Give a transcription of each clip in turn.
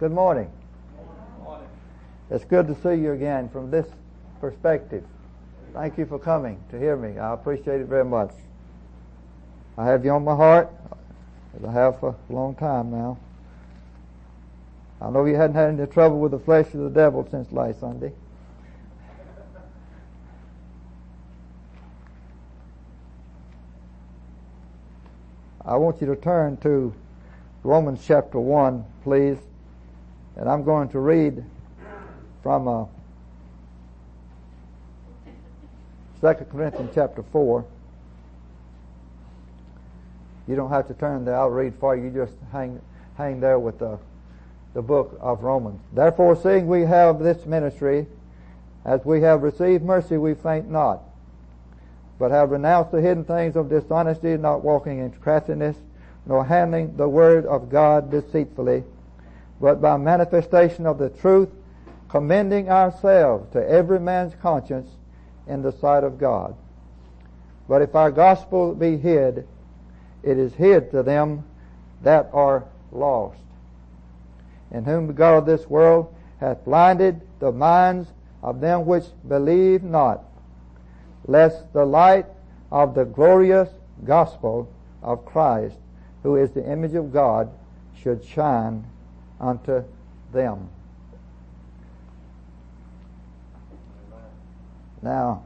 Good morning. It's good to see you again from this perspective. Thank you for coming to hear me. I appreciate it very much. I have you on my heart, as I have for a long time now. I know you hadn't had any trouble with the flesh of the devil since last Sunday. I want you to turn to Romans chapter 1, please. And I'm going to read from 2 Corinthians chapter 4. You don't have to turn there. I'll read for you. You just hang there with the book of Romans. Therefore, seeing we have this ministry, as we have received mercy, we faint not, but have renounced the hidden things of dishonesty, not walking in craftiness, nor handling the word of God deceitfully, but by manifestation of the truth, commending ourselves to every man's conscience in the sight of God. But if our gospel be hid, it is hid to them that are lost, in whom the God of this world hath blinded the minds of them which believe not, lest the light of the glorious gospel of Christ, who is the image of God, should shine unto them. Now,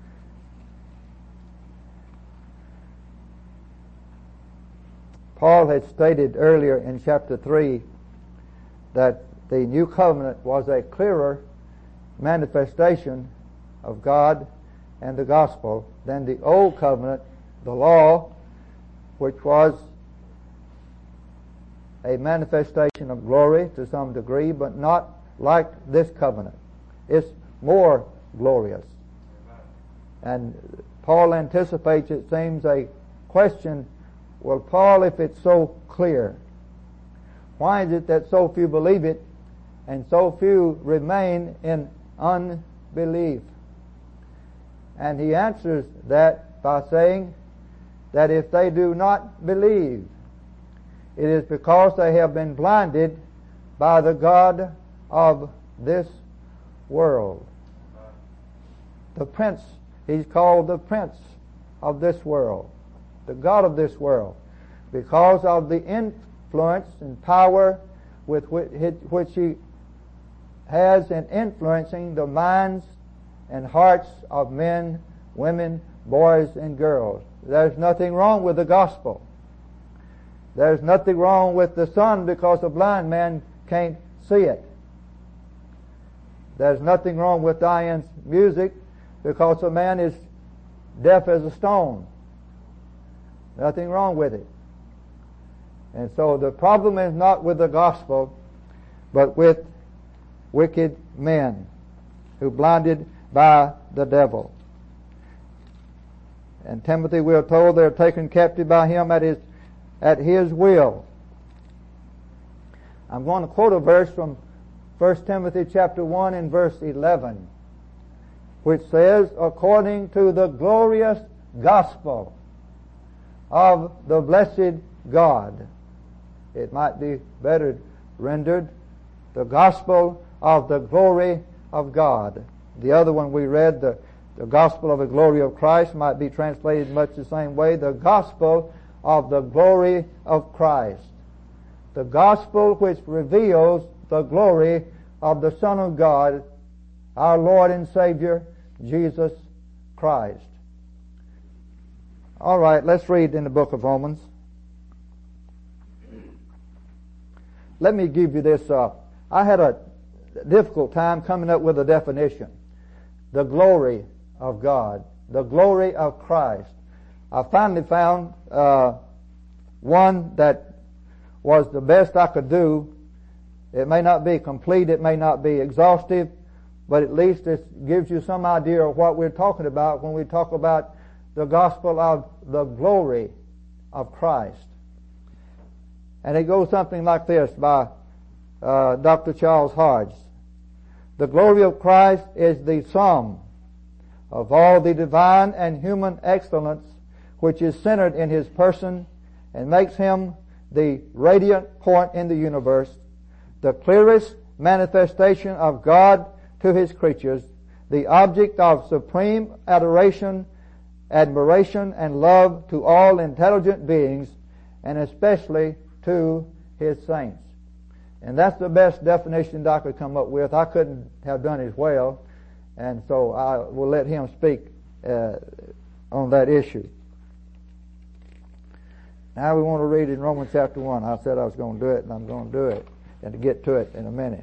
Paul had stated earlier in chapter 3 that the new covenant was a clearer manifestation of God and the gospel than the old covenant, the law, which was a manifestation of glory to some degree, but not like this covenant. It's more glorious. And Paul anticipates, it seems, a question, well, Paul, if it's so clear, why is it that so few believe it and so few remain in unbelief? And he answers that by saying that if they do not believe, it is because they have been blinded by the God of this world. The prince, he's called the prince of this world, the God of this world, because of the influence and power with which he has in influencing the minds and hearts of men, women, boys, and girls. There's nothing wrong with the gospel. There's nothing wrong with the sun because a blind man can't see it. There's nothing wrong with Diane's music because a man is deaf as a stone. Nothing wrong with it. And so the problem is not with the gospel, but with wicked men who blinded by the devil. And Timothy, we are told, they are taken captive by him at his will. I'm going to quote a verse from 1 Timothy chapter 1 and verse 11, which says, according to the glorious gospel of the blessed God. It might be better rendered, the gospel of the glory of God. The other one we read, the gospel of the glory of Christ, might be translated much the same way, the gospel of the glory of Christ. The gospel which reveals the glory of the Son of God, our Lord and Savior, Jesus Christ. All right, let's read in the book of Romans. Let me give you this. I had a difficult time coming up with a definition. The glory of God, the glory of Christ. I finally found one that was the best I could do. It may not be complete, it may not be exhaustive, but at least it gives you some idea of what we're talking about when we talk about the gospel of the glory of Christ. And it goes something like this by Dr. Charles Hodge. The glory of Christ is the sum of all the divine and human excellence which is centered in His person and makes Him the radiant point in the universe, the clearest manifestation of God to His creatures, the object of supreme adoration, admiration, and love to all intelligent beings, and especially to His saints. And that's the best definition that I could come up with. I couldn't have done as well, and so I will let him speak on that issue. Now we want to read in Romans chapter 1. I said I was going to do it, and I'm going to do it, and to get to it in a minute.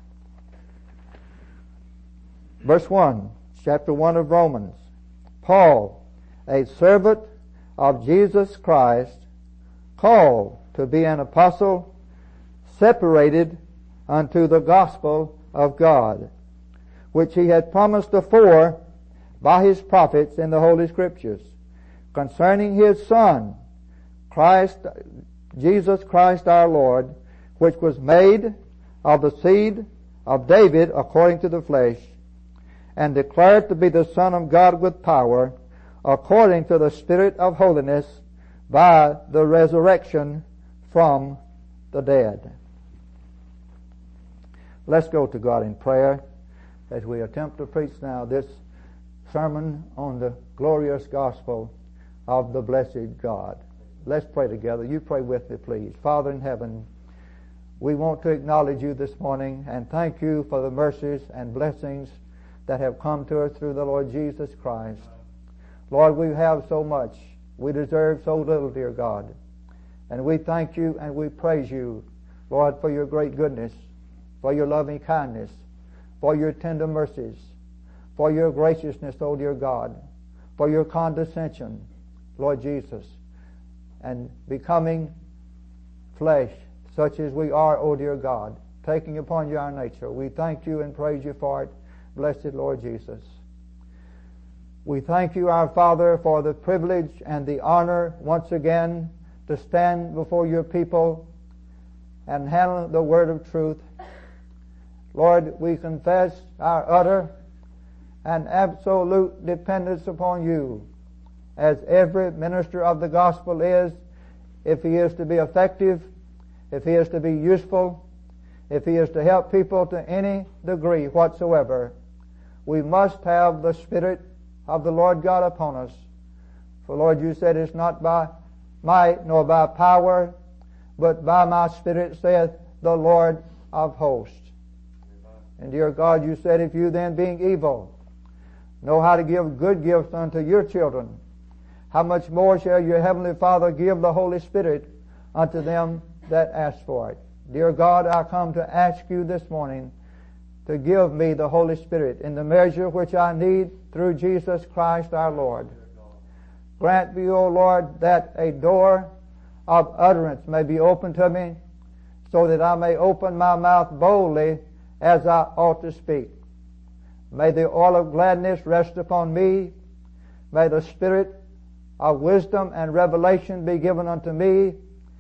Verse 1, chapter 1 of Romans. Paul, a servant of Jesus Christ, called to be an apostle, separated unto the gospel of God, which He had promised afore by His prophets in the Holy Scriptures, concerning His Son, Christ, Jesus Christ our Lord, which was made of the seed of David according to the flesh, and declared to be the Son of God with power, according to the Spirit of holiness, by the resurrection from the dead. Let's go to God in prayer as we attempt to preach now this sermon on the glorious gospel of the blessed God. Let's pray together. You pray with me, please. Father in heaven, we want to acknowledge You this morning and thank You for the mercies and blessings that have come to us through the Lord Jesus Christ. Lord, we have so much. We deserve so little, dear God. And we thank You and we praise You, Lord, for Your great goodness, for Your loving kindness, for Your tender mercies, for Your graciousness, O dear God, for Your condescension, Lord Jesus, and becoming flesh, such as we are, O dear God, taking upon You our nature. We thank You and praise You for it, blessed Lord Jesus. We thank You, our Father, for the privilege and the honor once again to stand before Your people and handle the word of truth. Lord, we confess our utter and absolute dependence upon You, as every minister of the gospel is, if he is to be effective, if he is to be useful, if he is to help people to any degree whatsoever. We must have the Spirit of the Lord God upon us. For Lord, You said it's not by might nor by power, but by My Spirit, saith the Lord of hosts. And dear God, You said, if You then, being evil, know how to give good gifts unto Your children, how much more shall Your Heavenly Father give the Holy Spirit unto them that ask for it. Dear God, I come to ask You this morning to give me the Holy Spirit in the measure which I need through Jesus Christ our Lord. Grant me, O Lord, that a door of utterance may be opened to me, so that I may open my mouth boldly as I ought to speak. May the oil of gladness rest upon me. May the Spirit of wisdom and revelation be given unto me.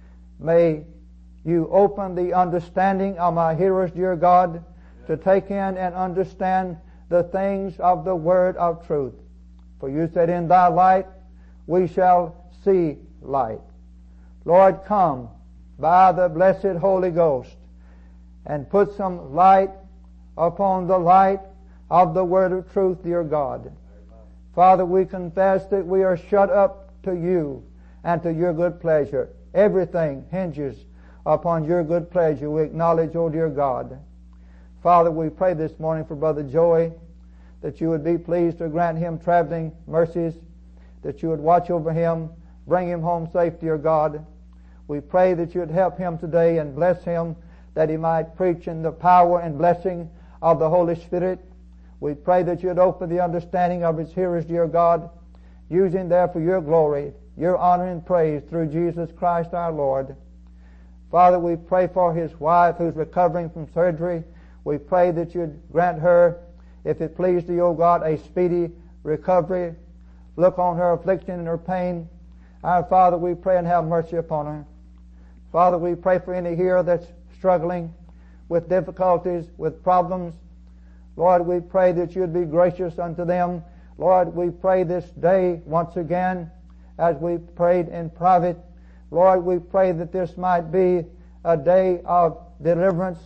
May You open the understanding of my hearers, dear God, to take in and understand the things of the word of truth. For You said, in Thy light we shall see light. Lord, come by the blessed Holy Ghost and put some light upon the light of the word of truth, dear God. Father, we confess that we are shut up to You and to Your good pleasure. Everything hinges upon Your good pleasure. We acknowledge, O dear God. Father, we pray this morning for Brother Joey, that You would be pleased to grant him traveling mercies, that You would watch over him, bring him home safe, dear God. We pray that You would help him today and bless him, that he might preach in the power and blessing of the Holy Spirit. We pray that You would open the understanding of his hearers, dear God, using there for Your glory, Your honor and praise through Jesus Christ our Lord. Father, we pray for his wife who's recovering from surgery. We pray that You'd grant her, if it please Thee, O God, a speedy recovery. Look on her affliction and her pain. Our Father, we pray and have mercy upon her. Father, we pray for any here that's struggling with difficulties, with problems. Lord, we pray that You'd be gracious unto them. Lord, we pray this day once again, as we prayed in private. Lord, we pray that this might be a day of deliverance,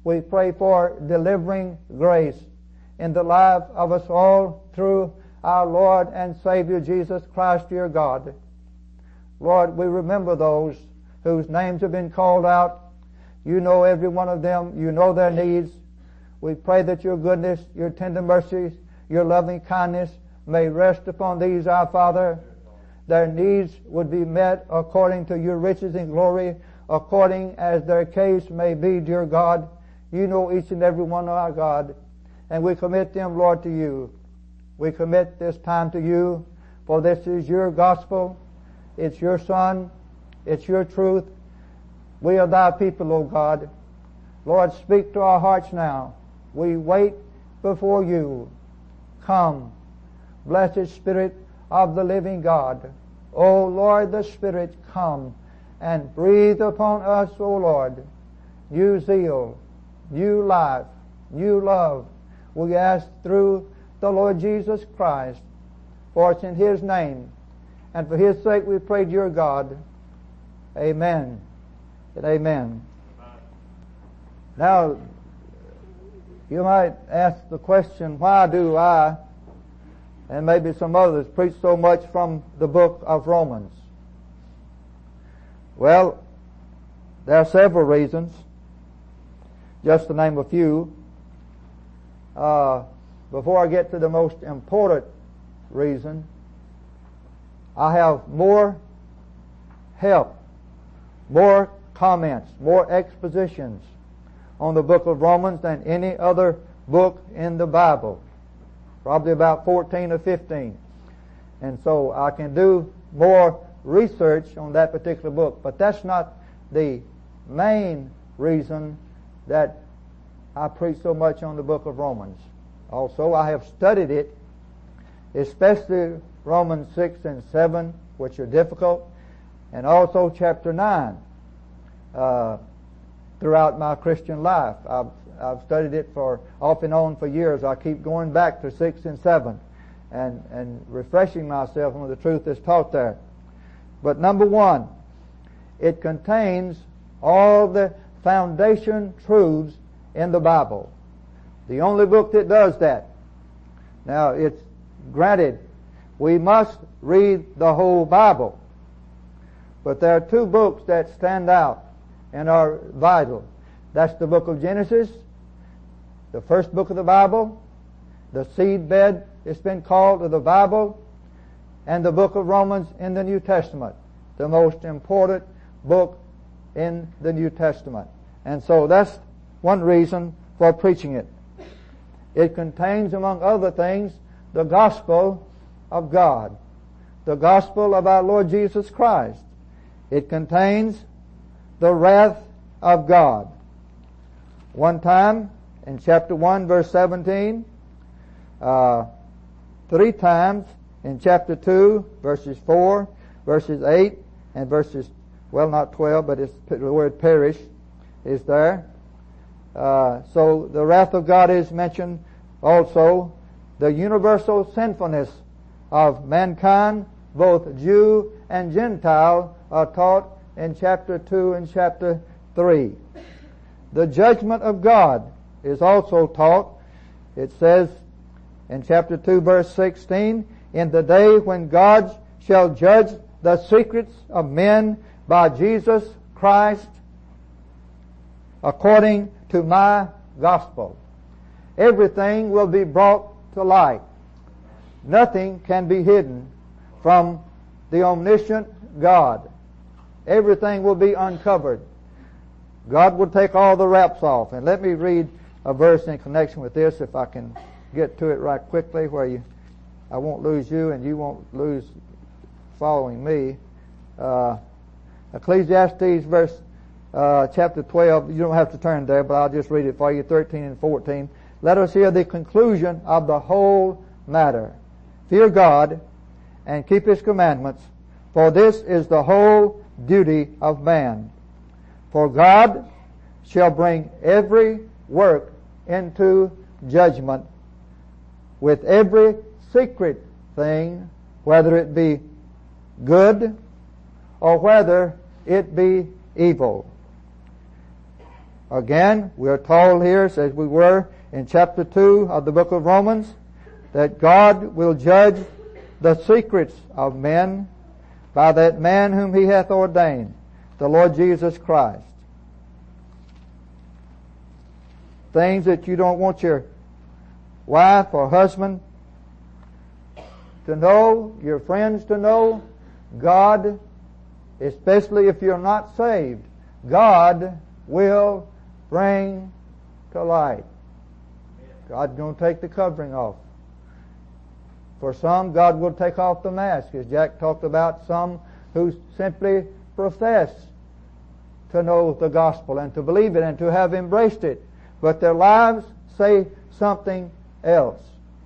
We pray for delivering grace in the life of us all through our Lord and Savior Jesus Christ, dear God. Lord, we remember those whose names have been called out. You know every one of them. You know their needs. We pray that your goodness, your tender mercies, your loving kindness may rest upon these, our Father. Their needs would be met according to your riches and glory, according as their case may be, dear God. You know each and every one, our God. And we commit them, Lord, to you. We commit this time to you, for this is your gospel. It's your Son. It's your truth. We are thy people, O God. Lord, speak to our hearts now. We wait before you. Come, blessed Spirit of the living God. O Lord, the Spirit, come and breathe upon us, O Lord, new zeal, new life, new love. We ask through the Lord Jesus Christ, for it's in His name, and for His sake we pray, dear God. Amen and amen. Now, you might ask the question, why do I, and maybe some others, preach so much from the book of Romans? Well, there are several reasons, just to name a few. Before I get to the most important reason, I have more help, more comments, more expositions on the book of Romans than any other book in the Bible. Probably about 14 or 15. And so I can do more research on that particular book. But that's not the main reason that I preach so much on the book of Romans. Also, I have studied it, especially Romans 6 and 7, which are difficult, and also chapter 9 throughout my Christian life. I've studied it for off and on for years. I keep going back to 6 and 7 and refreshing myself on the truth that's taught there. But number one, it contains all the foundation truths in the Bible. The only book that does that. Now, it's granted we must read the whole Bible, but there are two books that stand out and are vital. That's the book of Genesis, the first book of the Bible, the seedbed, it's been called, of the Bible, and the book of Romans in the New Testament, the most important book in the New Testament. And so that's one reason for preaching it. It contains, among other things, the gospel of God, the gospel of our Lord Jesus Christ. It contains the wrath of God. One time, in chapter 1, verse 17, 3 times in chapter 2, verses 4, verses 8, and verses, well, not 12, but it's the word perish is there. So the wrath of God is mentioned. Also, the universal sinfulness of mankind, both Jew and Gentile, are taught in chapter 2 and chapter 3. The judgment of God is also taught. It says in chapter 2, verse 16, in the day when God shall judge the secrets of men by Jesus Christ according to my gospel. Everything will be brought to light. Nothing can be hidden from the omniscient God. Everything will be uncovered. God will take all the wraps off. And let me read a verse in connection with this, if I can get to it right quickly, where I won't lose you and you won't lose following me. Ecclesiastes chapter 12, you don't have to turn there, but I'll just read it for you, 13 and 14. Let us hear the conclusion of the whole matter. Fear God and keep His commandments, for this is the whole duty of man. For God shall bring every work into judgment with every secret thing, whether it be good or whether it be evil. Again, we are told here, as we were in chapter 2 of the book of Romans, that God will judge the secrets of men by that man whom He hath ordained, the Lord Jesus Christ. Things that you don't want your wife or husband to know, your friends to know, God, especially if you're not saved, God will bring to light. God's going to take the covering off. For some, God will take off the mask, as Jack talked about some who simply profess to know the gospel and to believe it and to have embraced it, but their lives say something else.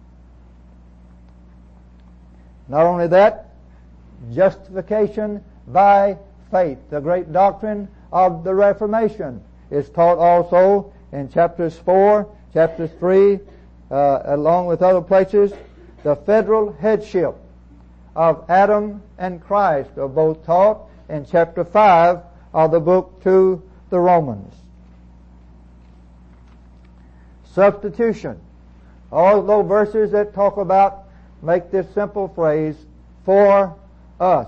Not only that, justification by faith, the great doctrine of the Reformation, is taught also in chapters 4, chapters 3, along with other places. The federal headship of Adam and Christ are both taught in chapter 5 of the book to the Romans. Substitution. All those verses that talk about, make this simple phrase, for us.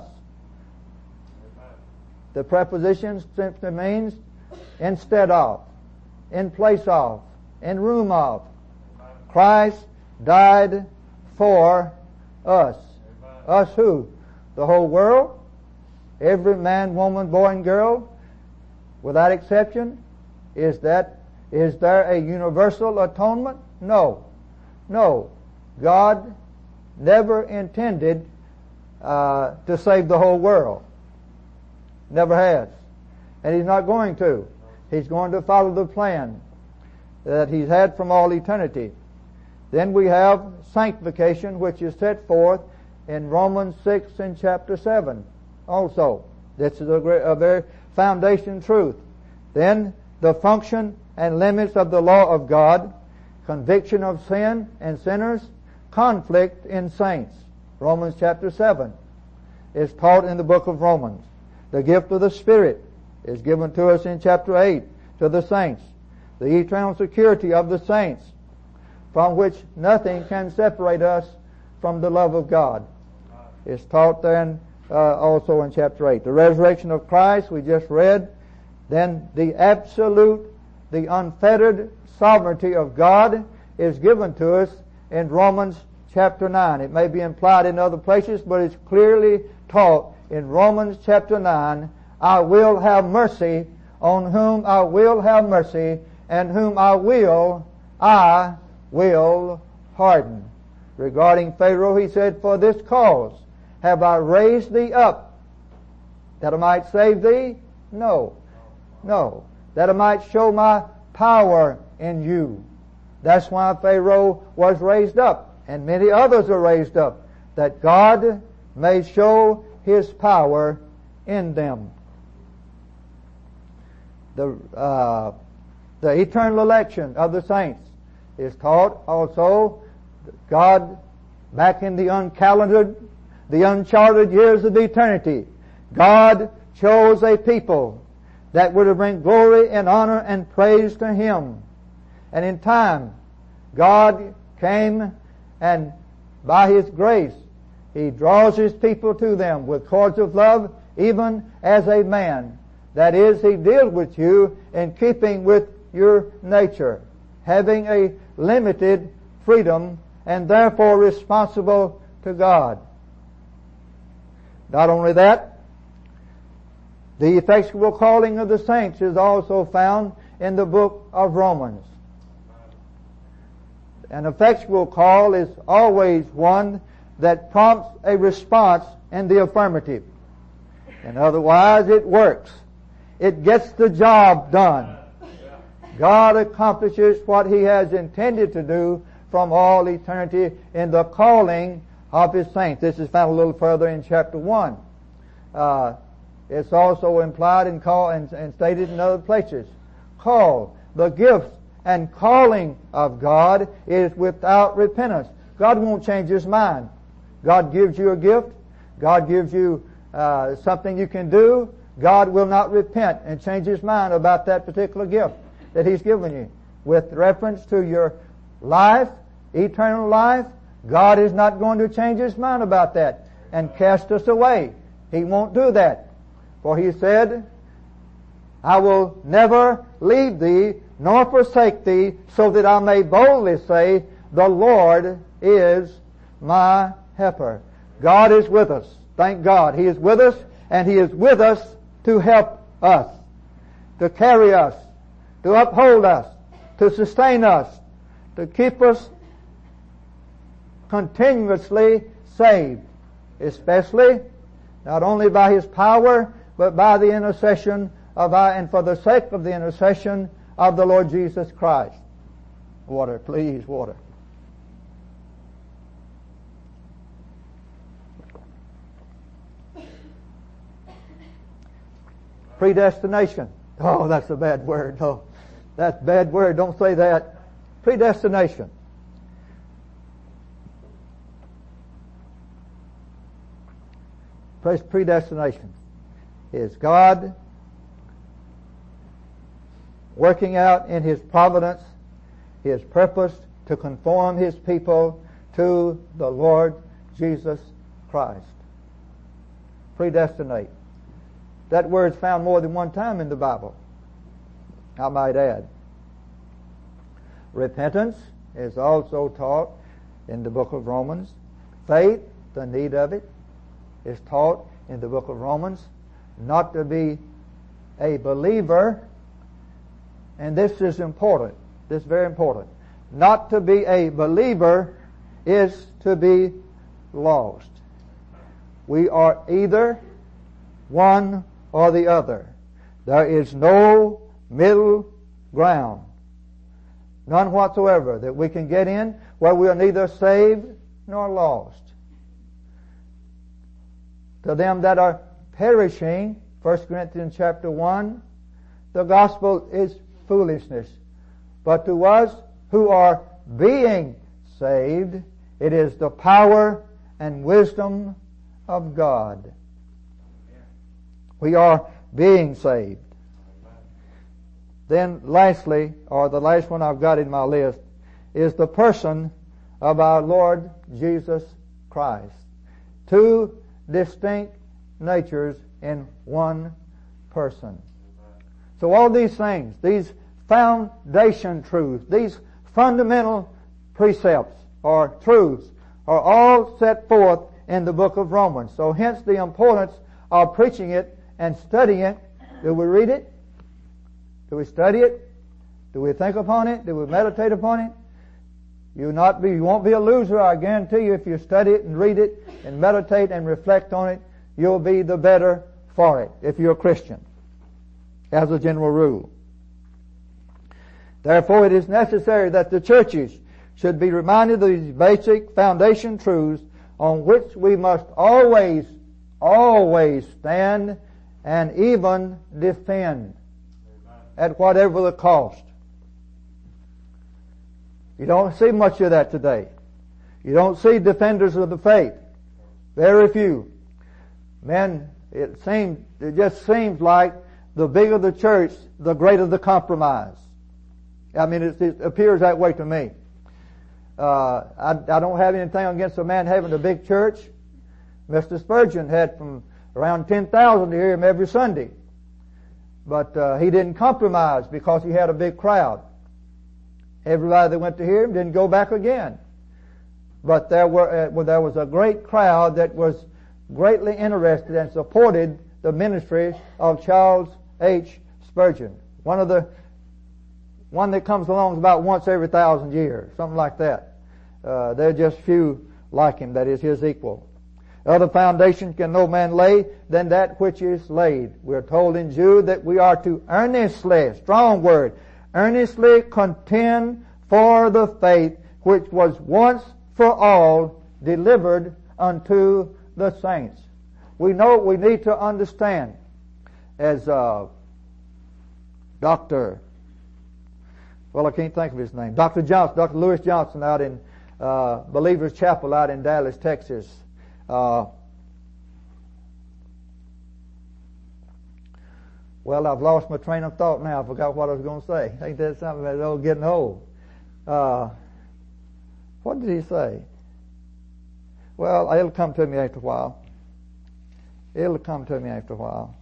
The preposition simply means instead of, in place of, in room of. Christ died for us. Us who? The whole world? Every man, woman, boy, and girl? Without exception? Is there a universal atonement? No. No. God never intended to save the whole world. Never has. And He's not going to. He's going to follow the plan that He's had from all eternity. Then we have sanctification, which is set forth in Romans 6 and chapter 7 also. This is a very foundation truth. Then the function and limits of the law of God, conviction of sin and sinners, conflict in saints. Romans chapter 7 is taught in the book of Romans. The gift of the Spirit is given to us in chapter 8 to the saints. The eternal security of the saints, from which nothing can separate us from the love of God, is taught then also in chapter 8. The resurrection of Christ we just read. Then the absolute, the unfettered sovereignty of God is given to us in Romans chapter 9. It may be implied in other places, but it's clearly taught in Romans chapter 9. I will have mercy on whom I will have mercy, and whom I will harden. Regarding Pharaoh, He said, for this cause have I raised thee up, that I might save thee? No. No. That I might show my power in you. That's why Pharaoh was raised up, and many others are raised up, that God may show His power in them. The eternal election of the saints is taught also. God, back in the uncalendared, the uncharted years of eternity, God chose a people that were to bring glory and honor and praise to Him. And in time, God came, and by His grace, He draws His people to them with cords of love, even as a man. That is, He deals with you in keeping with your nature, having a limited freedom, and therefore responsible to God. Not only that, the effectual calling of the saints is also found in the book of Romans. An effectual call is always one that prompts a response in the affirmative. And otherwise it works. It gets the job done. God accomplishes what He has intended to do from all eternity in the calling of His saints. This is found a little further in chapter 1. It's also implied and stated in other places. Call. The gifts and calling of God is without repentance. God won't change His mind. God gives you a gift. God gives you something you can do. God will not repent and change His mind about that particular gift. that He's given you. With reference to your life, eternal life, God is not going to change His mind about that and cast us away. He won't do that. For He said, I will never leave thee nor forsake thee, so that I may boldly say, the Lord is my helper. God is with us. Thank God. He is with us, and He is with us to help us, to carry us, to uphold us, to sustain us, to keep us continuously saved, especially not only by His power, but by the intercession of and for the sake of the intercession of the Lord Jesus Christ. Water, please, water. Predestination. Oh, that's a bad word. Oh, that's a bad word. Don't say that. Predestination. Predestination is God working out in His providence His purpose to conform His people to the Lord Jesus Christ. Predestinate. That word's found more than one time in the Bible, I might add. Repentance is also taught in the book of Romans. Faith, the need of it, is taught in the book of Romans. Not to be a believer, and this is important, this is very important. Not to be a believer is to be lost. We are either one or the other. There is no middle ground. None whatsoever that we can get in where we are neither saved nor lost. To them that are perishing, 1 Corinthians chapter 1, the gospel is foolishness. But to us who are being saved, it is the power and wisdom of God. We are being saved. Then lastly, or the last one I've got in my list, is the person of our Lord Jesus Christ. Two distinct natures in one person. So all these things, these foundation truths, these fundamental precepts or truths are all set forth in the book of Romans. So hence the importance of preaching it and studying it. Do we read it? Do we study it? Do we think upon it? Do we meditate upon it? You won't be a loser, I guarantee you, if you study it and read it and meditate and reflect on it. You'll be the better for it if you're a Christian, as a general rule. Therefore, it is necessary that the churches should be reminded of these basic foundation truths on which we must always stand and even defend at whatever the cost. You don't see much of that today. You don't see defenders of the faith. Very few. Men, it just seems like the bigger the church, the greater the compromise. I mean, it appears that way to me. I don't have anything against a man having a big church. Mr. Spurgeon had from around 10,000 to hear him every Sunday. But he didn't compromise because he had a big crowd. Everybody that went to hear him didn't go back again. But there was a great crowd that was greatly interested and supported the ministry of Charles H. Spurgeon. One that comes along about once every 1,000 years, something like that. There are just few like him, that is his equal. Other foundation can no man lay than that which is laid. We're told in Jude that we are to earnestly, strong word, earnestly contend for the faith which was once for all delivered unto the saints. We know we need to understand, as Dr. I can't think of his name, Dr. Lewis Johnson out in Believers Chapel out in Dallas, Texas. Well, I've lost my train of thought now. I forgot what I was going to say. Ain't that something about getting old? What did he say? Well, it'll come to me after a while. It'll come to me after a while.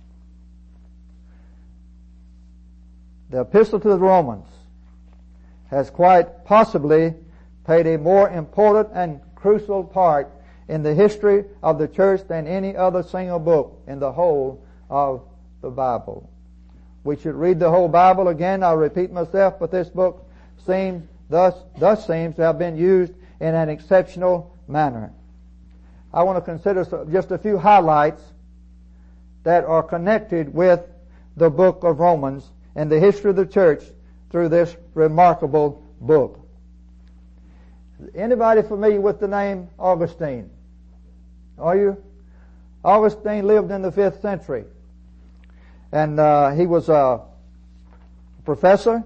The Epistle to the Romans has quite possibly played a more important and crucial part in the history of the church than any other single book in the whole of the Bible. We should read the whole Bible again. I'll repeat myself, but this book thus seems to have been used in an exceptional manner. I want to consider just a few highlights that are connected with the book of Romans and the history of the church through this remarkable book. Anybody familiar with the name Augustine? Are you? Augustine lived in the 5th century. And he was a professor,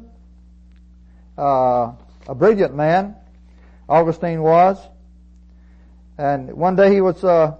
a brilliant man, Augustine was. And one day he was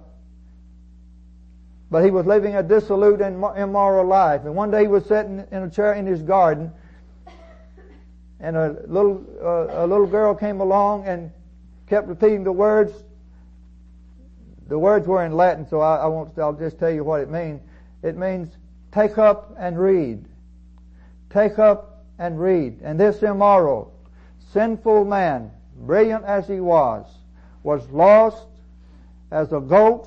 living a dissolute and immoral life. And one day he was sitting in a chair in his garden, and a little girl came along and kept repeating the words. The words were in Latin, so I'll just tell you what it means. It means, take up and read. Take up and read. And this immoral, sinful man, brilliant as he was lost as a goat.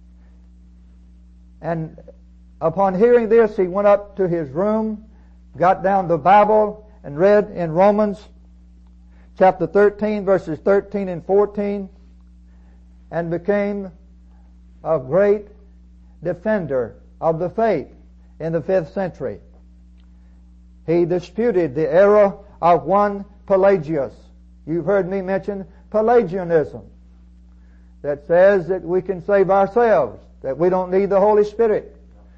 And upon hearing this, he went up to his room, got down the Bible, and read in Romans chapter 13, verses 13 and 14, and became a great defender of the faith in the 5th century. He disputed the error of one Pelagius. You've heard me mention Pelagianism, that says that we can save ourselves, that we don't need the Holy Spirit.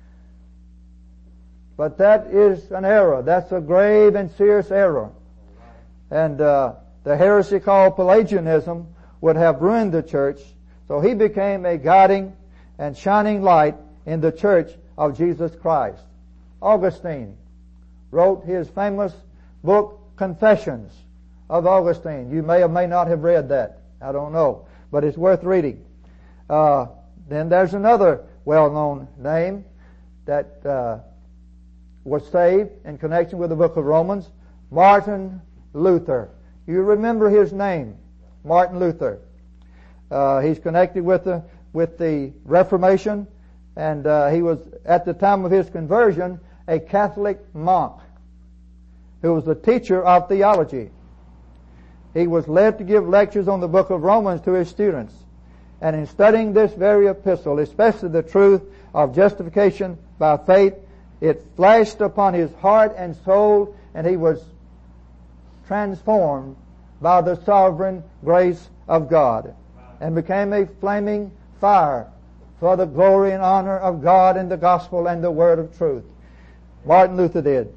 But that is an error. That's a grave and serious error. And the heresy called Pelagianism would have ruined the church. So he became a guiding and shining light in the church of Jesus Christ. Augustine wrote his famous book, Confessions of Augustine. You may or may not have read that. I don't know. But it's worth reading. Then there's another well-known name that was saved in connection with the book of Romans, Martin Luther. You remember his name, Martin Luther. He's connected with the Reformation, and he was, at the time of his conversion, a Catholic monk who was a teacher of theology. He was led to give lectures on the book of Romans to his students. And in studying this very epistle, especially the truth of justification by faith, it flashed upon his heart and soul, and he was transformed by the sovereign grace of God and became a flaming fire for the glory and honor of God and the gospel and the word of truth. Martin Luther did.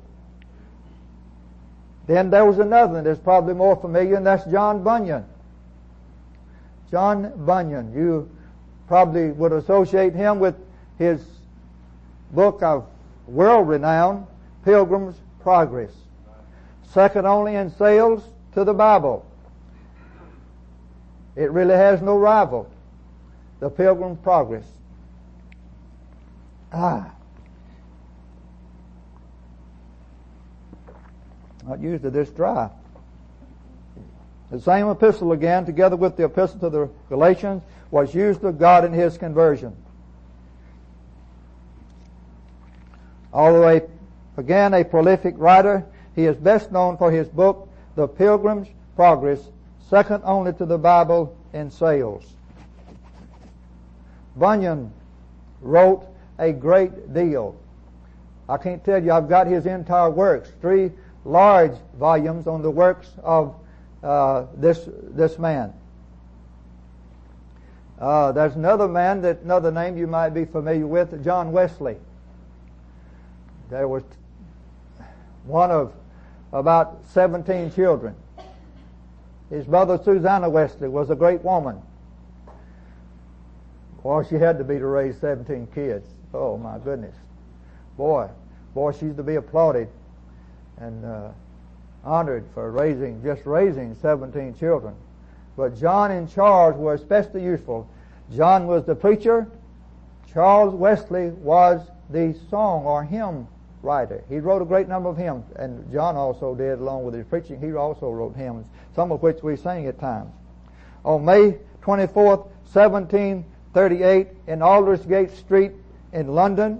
Then there was another one that's probably more familiar, and that's John Bunyan. John Bunyan. You probably would associate him with his book of world renown, Pilgrim's Progress. Second only in sales to the Bible. It really has no rival. The Pilgrim's Progress. Not used to this dry. The same epistle again, together with the epistle to the Galatians, was used of God in his conversion. Although again a prolific writer, he is best known for his book, The Pilgrim's Progress, second only to the Bible in sales. Bunyan wrote a great deal. I can't tell you, I've got his entire works, 3 large volumes on the works of this man. There's another man, another name you might be familiar with, John Wesley. There was one of about 17 children. His mother, Susanna Wesley, was a great woman. Well, she had to be to raise 17 kids. Oh my goodness. Boy, Boy, she's to be applauded and honored for just raising 17 children. But John and Charles were especially useful. John was the preacher. Charles Wesley was the song or hymn writer. He wrote a great number of hymns, and John also did along with his preaching. He also wrote hymns, some of which we sing at times. On May 24th, 1738, in Aldersgate Street in London,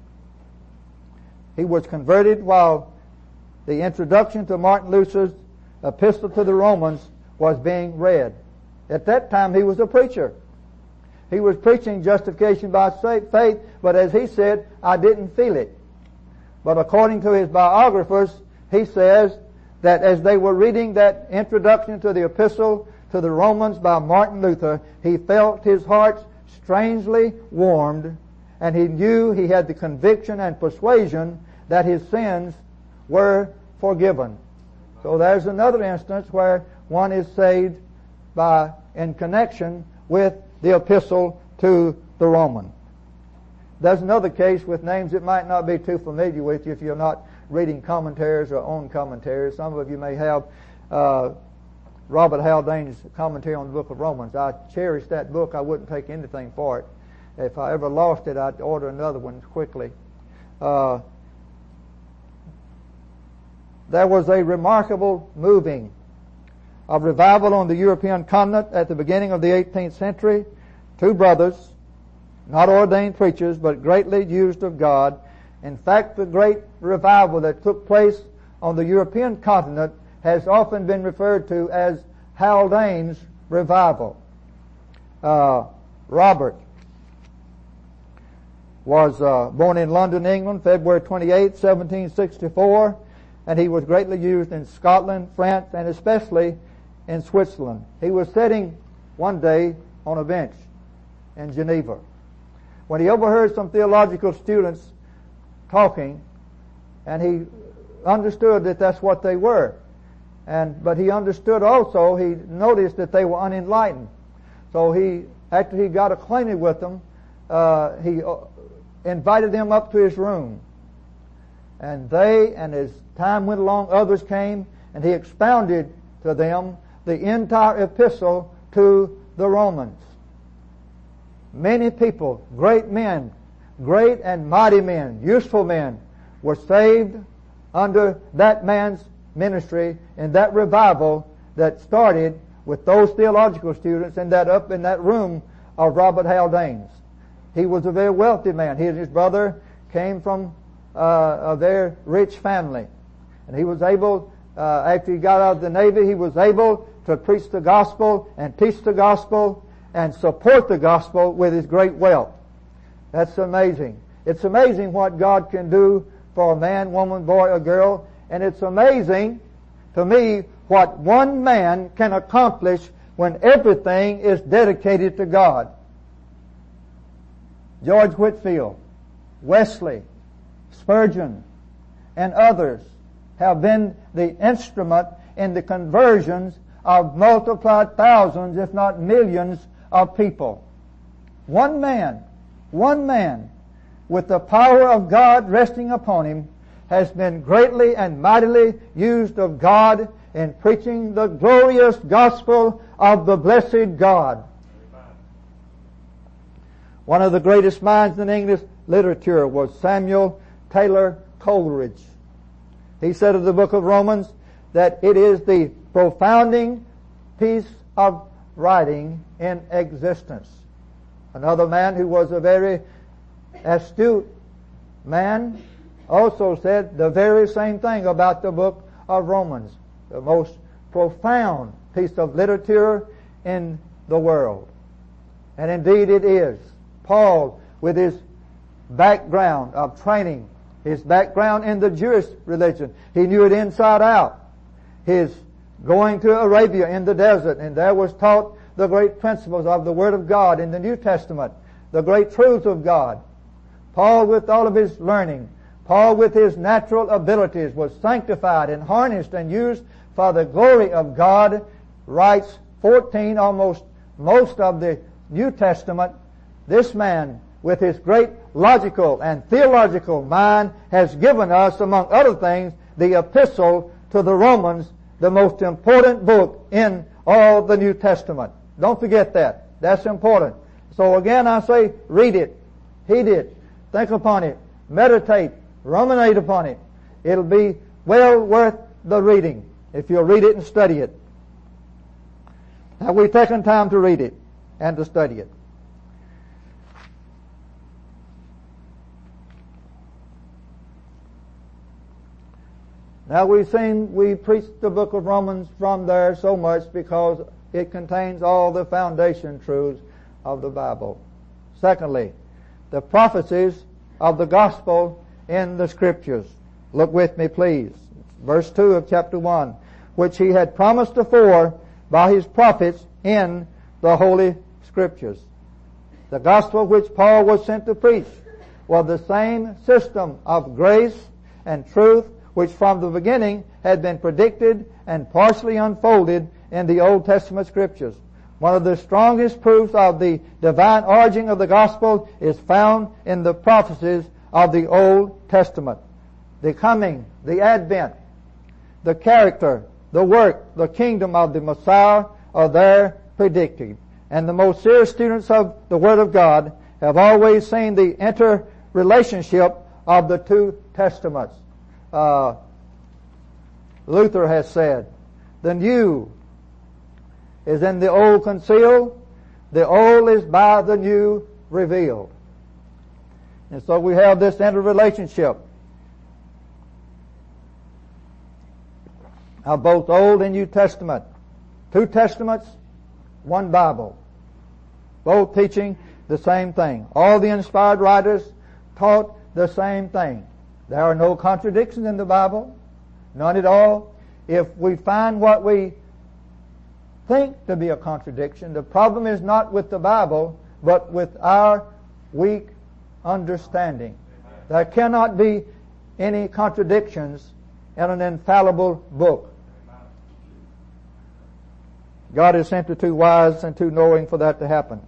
he was converted while the introduction to Martin Luther's Epistle to the Romans was being read. At that time, he was a preacher. He was preaching justification by faith, but as he said, I didn't feel it. But according to his biographers, he says that as they were reading that introduction to the Epistle to the Romans by Martin Luther, he felt his heart strangely warmed, and he knew he had the conviction and persuasion that his sins were forgiven. So there's another instance where one is saved in connection with the Epistle to the Romans. There's another case with names that might not be too familiar with you if you're not reading commentaries or own commentaries. Some of you may have Robert Haldane's commentary on the book of Romans. I cherish that book. I wouldn't take anything for it. If I ever lost it, I'd order another one quickly. There was a remarkable moving of revival on the European continent at the beginning of the 18th century. Two brothers, not ordained preachers, but greatly used of God. In fact, the great revival that took place on the European continent has often been referred to as Haldane's revival. Robert was born in London, England, February 28, 1764, and he was greatly used in Scotland, France, and especially in Switzerland. He was sitting one day on a bench in Geneva when he overheard some theological students talking, and he understood that that's what they were. But he understood also, he noticed that they were unenlightened. So after he got acquainted with them, he invited them up to his room. And as time went along, others came, and he expounded to them the entire epistle to the Romans. Many people, great men, great and mighty men, useful men, were saved under that man's ministry and that revival that started with those theological students up in that room of Robert Haldane's. He was a very wealthy man. He and his brother came from a very rich family. And he was able, after he got out of the Navy, he was able to preach the gospel and teach the gospel and support the gospel with his great wealth. That's amazing. It's amazing what God can do for a man, woman, boy, or girl. And it's amazing to me what one man can accomplish when everything is dedicated to God. George Whitefield, Wesley, Spurgeon, and others have been the instrument in the conversions of multiplied thousands, if not millions, of people. One man, with the power of God resting upon him, has been greatly and mightily used of God in preaching the glorious gospel of the blessed God. Amen. One of the greatest minds in English literature was Samuel Taylor Coleridge. He said of the book of Romans that it is the profounding piece of writing in existence. Another man who was a very astute man also said the very same thing about the book of Romans, the most profound piece of literature in the world. And indeed it is. Paul, with his background of training, his background in the Jewish religion, he knew it inside out. His going to Arabia in the desert, and there was taught the great principles of the Word of God in the New Testament, the great truths of God. Paul, with all of his learning, Paul, with his natural abilities, was sanctified and harnessed and used for the glory of God, writes 14, almost most of the New Testament. This man with His great logical and theological mind, has given us, among other things, the epistle to the Romans, the most important book in all the New Testament. Don't forget that. That's important. So again I say, read it, heed it, think upon it, meditate, ruminate upon it. It'll be well worth the reading if you'll read it and study it. Have we taken time to read it and to study it? Now we preached the book of Romans from there so much because it contains all the foundation truths of the Bible. Secondly, the prophecies of the gospel in the Scriptures. Look with me, please. Verse 2 of chapter 1. Which He had promised afore by His prophets in the Holy Scriptures. The gospel which Paul was sent to preach was the same system of grace and truth which from the beginning had been predicted and partially unfolded in the Old Testament Scriptures. One of the strongest proofs of the divine origin of the gospel is found in the prophecies of the Old Testament. The coming, the advent, the character, the work, the kingdom of the Messiah are there predicted. And the most serious students of the Word of God have always seen the interrelationship of the two testaments. Luther has said, the new is in the old concealed, the old is by the new revealed. And so we have this interrelationship of both Old and New Testament. Two testaments, one Bible. Both teaching the same thing. All the inspired writers taught the same thing. There are no contradictions in the Bible. None at all. If we find what we think to be a contradiction, the problem is not with the Bible, but with our weak understanding. There cannot be any contradictions in an infallible book. God is simply too wise and too knowing for that to happen.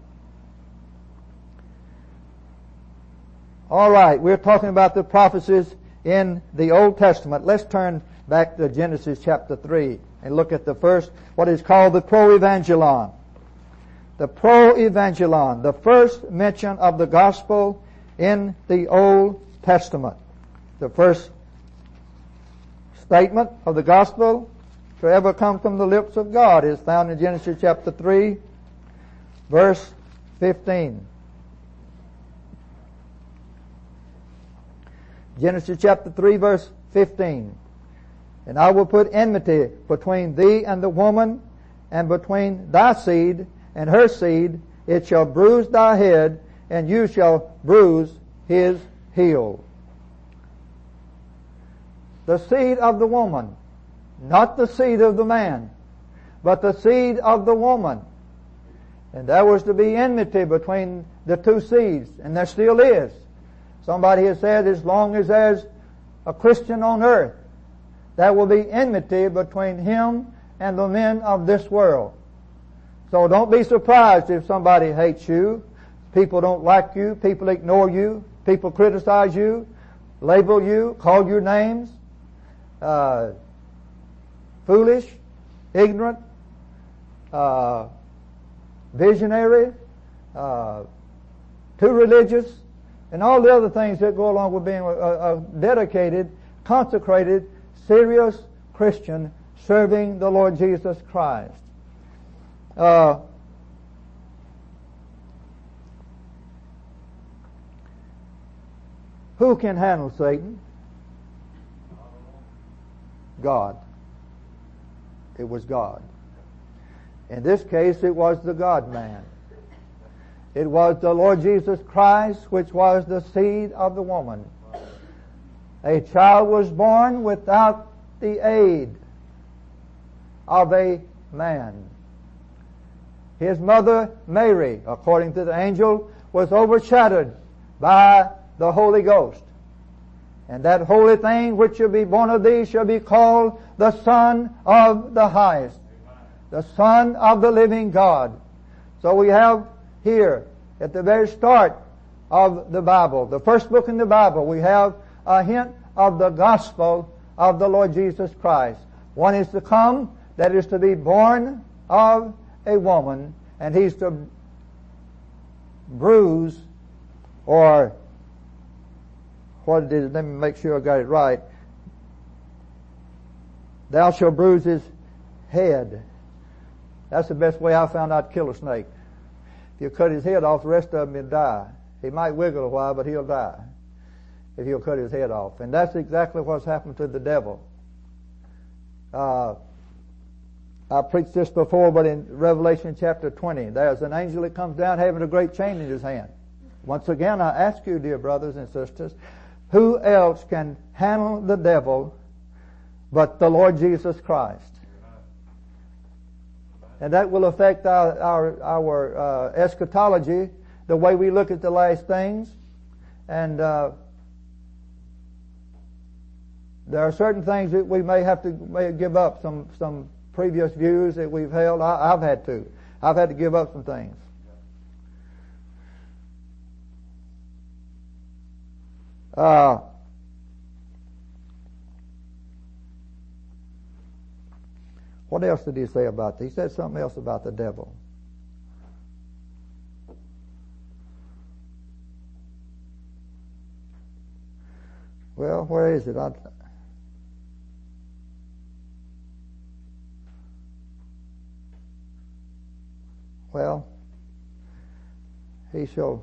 All right, we're talking about the prophecies in the Old Testament. Let's turn back to Genesis chapter 3 and look at the first, what is called the Proevangelon. The Proevangelon, the first mention of the gospel in the Old Testament. The first statement of the gospel to ever come from the lips of God is found in Genesis chapter 3, verse 15. Genesis chapter 3, verse 15. And I will put enmity between thee and the woman, and between thy seed and her seed. It shall bruise thy head, and you shall bruise his heel. The seed of the woman, not the seed of the man, but the seed of the woman. And there was to be enmity between the two seeds, and there still is. Somebody has said, as long as there's a Christian on earth, there will be enmity between him and the men of this world. So don't be surprised if somebody hates you, people don't like you, people ignore you, people criticize you, label you, call you names, foolish, ignorant, visionary, too religious, and all the other things that go along with being a dedicated, consecrated, serious Christian serving the Lord Jesus Christ. Who can handle Satan? God. It was God. In this case, it was the God-man. It was the Lord Jesus Christ, which was the seed of the woman. A child was born without the aid of a man. His mother, Mary, according to the angel, was overshadowed by the Holy Ghost. And that holy thing which shall be born of thee shall be called the Son of the Highest, the Son of the living God. So we have here, at the very start of the Bible. The first book in the Bible, we have a hint of the gospel of the Lord Jesus Christ. One is to come, that is to be born of a woman, and He's to bruise, or what it is, let me make sure I got it right. Thou shalt bruise his head. That's the best way I found out to kill a snake. If you cut his head off, the rest of him will die. He might wiggle a while, but he'll die if you'll cut his head off. And that's exactly what's happened to the devil. I preached this before, but in Revelation chapter 20, there's an angel that comes down having a great chain in his hand. Once again, I ask you, dear brothers and sisters, who else can handle the devil but the Lord Jesus Christ? And that will affect our eschatology, the way we look at the last things. And there are certain things that we may have to give up, some previous views that we've held. I've had to give up some things. What else did he say about this? He said something else about the devil. Well, where is it? Well, he shall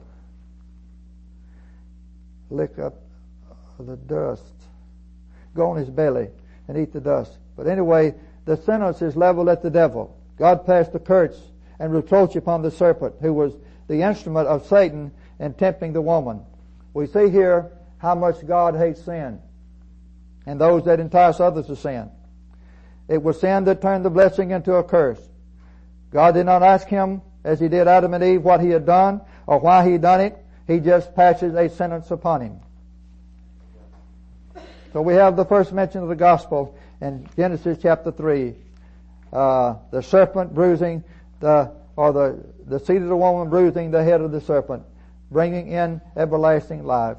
lick up the dust, go on his belly and eat the dust. But anyway, the sentence is leveled at the devil. God passed the curse and reproach upon the serpent, who was the instrument of Satan in tempting the woman. We see here how much God hates sin and those that entice others to sin. It was sin that turned the blessing into a curse. God did not ask him, as he did Adam and Eve, what he had done or why he had done it. He just passes a sentence upon him. So we have the first mention of the gospel in Genesis chapter 3. The serpent bruising the seed of the woman bruising the head of the serpent, bringing in everlasting life.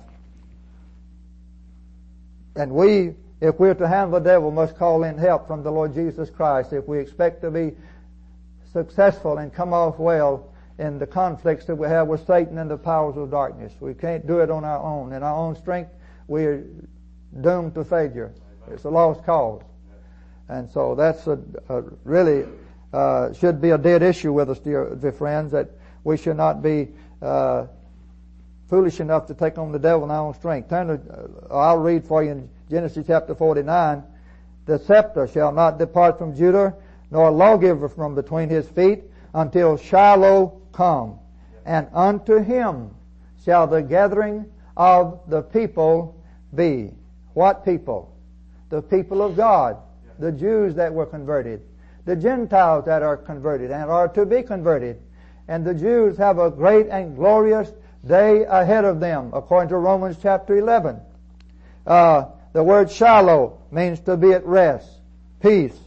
And we, if we're to handle the devil, must call in help from the Lord Jesus Christ if we expect to be successful and come off well in the conflicts that we have with Satan and the powers of darkness. We can't do it on our own. In our own strength, we're doomed to failure. It's a lost cause. And so that's really should be a dead issue with us, dear friends, that we should not be foolish enough to take on the devil in our own strength. I'll read for you in Genesis chapter 49. The scepter shall not depart from Judah, nor lawgiver from between his feet, until Shiloh come. And unto him shall the gathering of the people be. What people? The people of God. The Jews that were converted. The Gentiles that are converted and are to be converted. And the Jews have a great and glorious day ahead of them, according to Romans chapter 11. The word Shiloh means to be at rest, peace,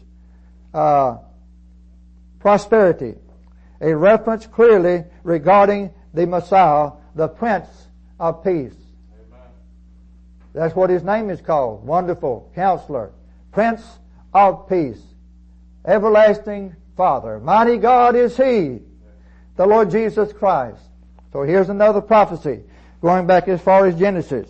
prosperity. A reference clearly regarding the Messiah, the Prince of Peace. Amen. That's what his name is called. Wonderful Counselor, Prince of Peace, Everlasting Father. Mighty God is He, the Lord Jesus Christ. So here's another prophecy going back as far as Genesis.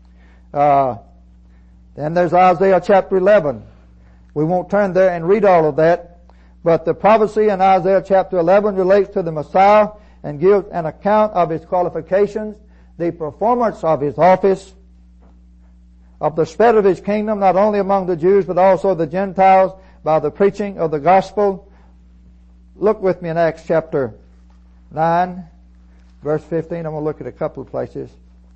Then there's Isaiah chapter 11. We won't turn there and read all of that, but the prophecy in Isaiah chapter 11 relates to the Messiah and gives an account of his qualifications, the performance of his office, of the spread of his kingdom, not only among the Jews, but also the Gentiles, by the preaching of the gospel. Look with me in Acts chapter 9, verse 15. I'm going to look at a couple of places.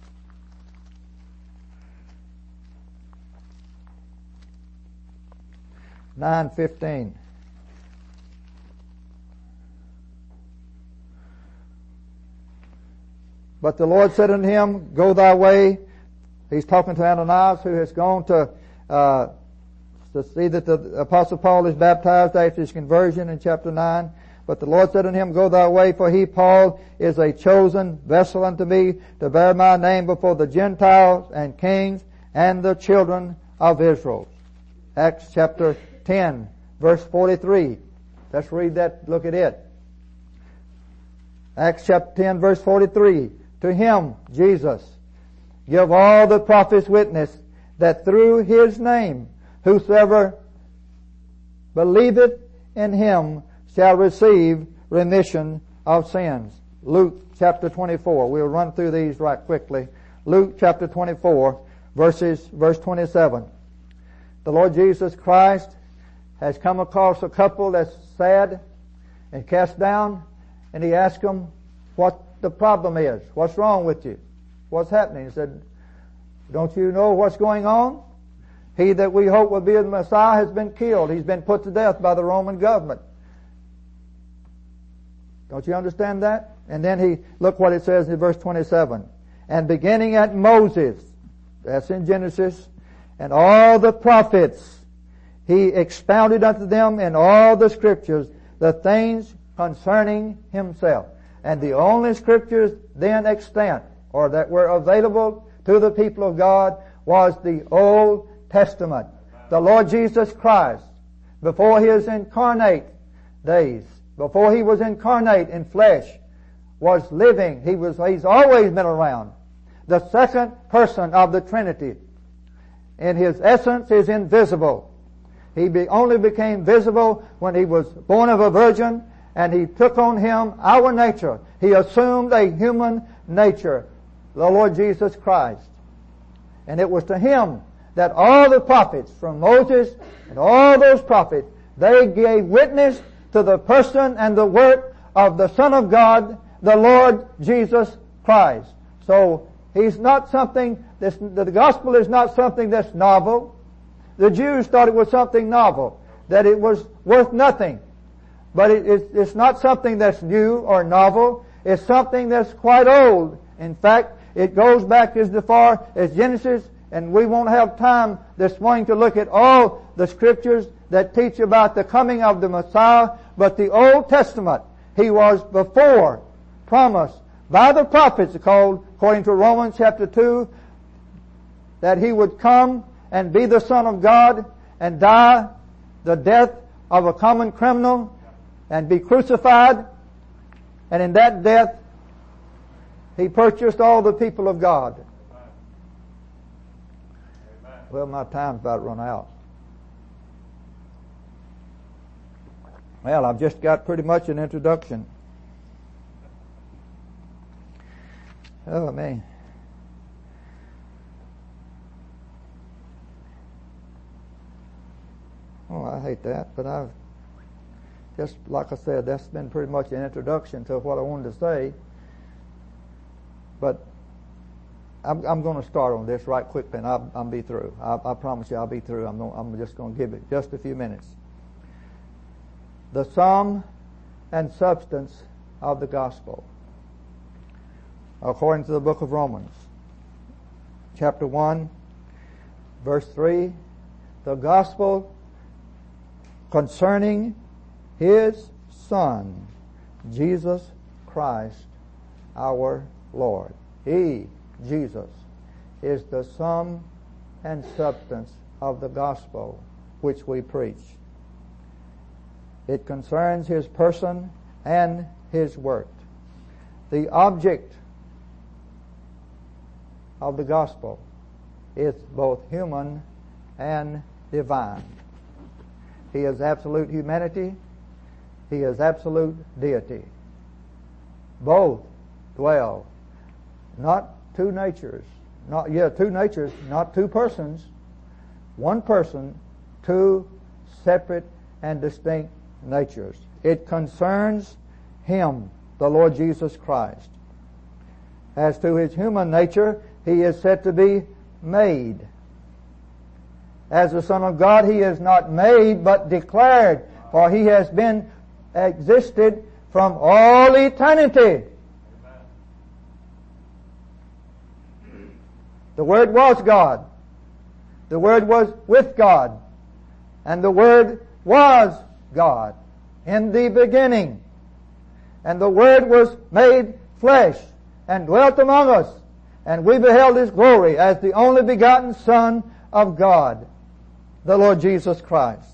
Nine 15. But the Lord said unto him, Go thy way. He's talking to Ananias, who has gone to see that the Apostle Paul is baptized after his conversion in chapter 9. But the Lord said unto him, Go thy way, for he, Paul, is a chosen vessel unto me to bear my name before the Gentiles and kings and the children of Israel. Acts chapter 10, verse 43. Let's read that, look at it. Acts chapter 10, verse 43. To him, Jesus, give all the prophets witness that through his name whosoever believeth in him shall receive remission of sins. Luke chapter 24. We'll run through these right quickly. Luke chapter 24, verse 27. The Lord Jesus Christ has come across a couple that's sad and cast down, and he asked them what the problem is. What's wrong with you? What's happening? He said, don't you know what's going on? He that we hope will be the Messiah has been killed. He's been put to death by the Roman government. Don't you understand that? And then look what it says in verse 27. And beginning at Moses, that's in Genesis, and all the prophets, he expounded unto them in all the scriptures the things concerning himself. And the only scriptures then extant, or that were available to the people of God, was the Old Testament. The Lord Jesus Christ, before his incarnate days, before he was incarnate in flesh, was living. He's always been around. The second person of the Trinity. In his essence is invisible. He only became visible when he was born of a virgin, and he took on him our nature. He assumed a human nature, the Lord Jesus Christ. And it was to him that all the prophets, from Moses and all those prophets, they gave witness to the person and the work of the Son of God, the Lord Jesus Christ. So he's not something, the gospel is not something that's novel. The Jews thought it was something novel, that it was worth nothing. But it's not something that's new or novel. It's something that's quite old. In fact, it goes back as far as Genesis, and we won't have time this morning to look at all the scriptures that teach about the coming of the Messiah. But the Old Testament, he was before promised by the prophets, called, according to Romans chapter 2, that he would come and be the Son of God and die the death of a common criminal and be crucified. And in that death, he purchased all the people of God. Amen. Well, my time's about run out. Well, I've just got pretty much an introduction. Oh, man. Oh, I hate that, but I've just, like I said, that's been pretty much an introduction to what I wanted to say. But I'm going to start on this right quick, and I'll be through. I promise you I'll be through. I'm just going to give it just a few minutes. The sum and substance of the gospel, according to the book of Romans, chapter 1, verse 3, the gospel concerning his Son, Jesus Christ, our Lord. He, Jesus, is the sum and substance of the gospel which we preach. It concerns his person and his work. The object of the gospel is both human and divine. He is absolute humanity. He is absolute deity. Both dwell. Not two natures. Two natures, not two persons. One person, two separate and distinct natures. It concerns him, the Lord Jesus Christ. As to his human nature, he is said to be made. As the Son of God, he is not made, but declared, for he has been existed from all eternity. The Word was God. The Word was with God. And the Word was God. In the beginning And the Word was made flesh and dwelt among us. And we beheld His glory as the only begotten Son of God, the Lord Jesus Christ.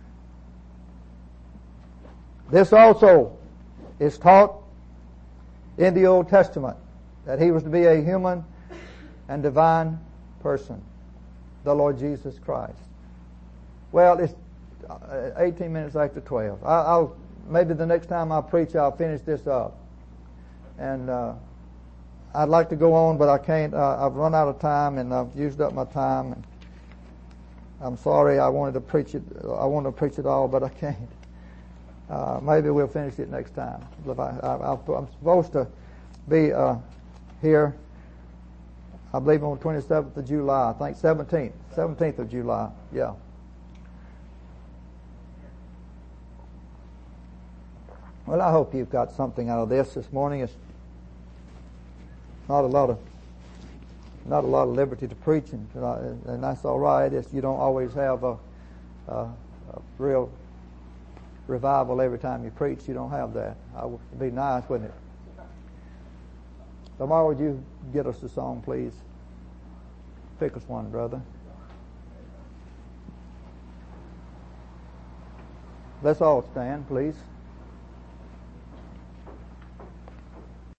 This also is taught in the Old Testament, that He was to be a human and divine person, the Lord Jesus Christ. Well, it's 18 minutes after 12. I'll maybe the next time I preach, I'll finish this up. And I'd like to go on, but I can't. I've run out of time, and I've used up my time. And I'm sorry. I wanted to preach it. I wanted to preach it all, but I can't. Maybe we'll finish it next time. I'm supposed to be here, I believe, on the 27th of July. I think 17th of July. Yeah. Well, I hope you've got something out of this morning. It's not a lot of liberty to preach, and that's all right. You don't always have a real revival every time you preach. You don't have that. It'd be nice, wouldn't it? Lamar, would you get us a song, please? Pick us one, brother. Let's all stand, please.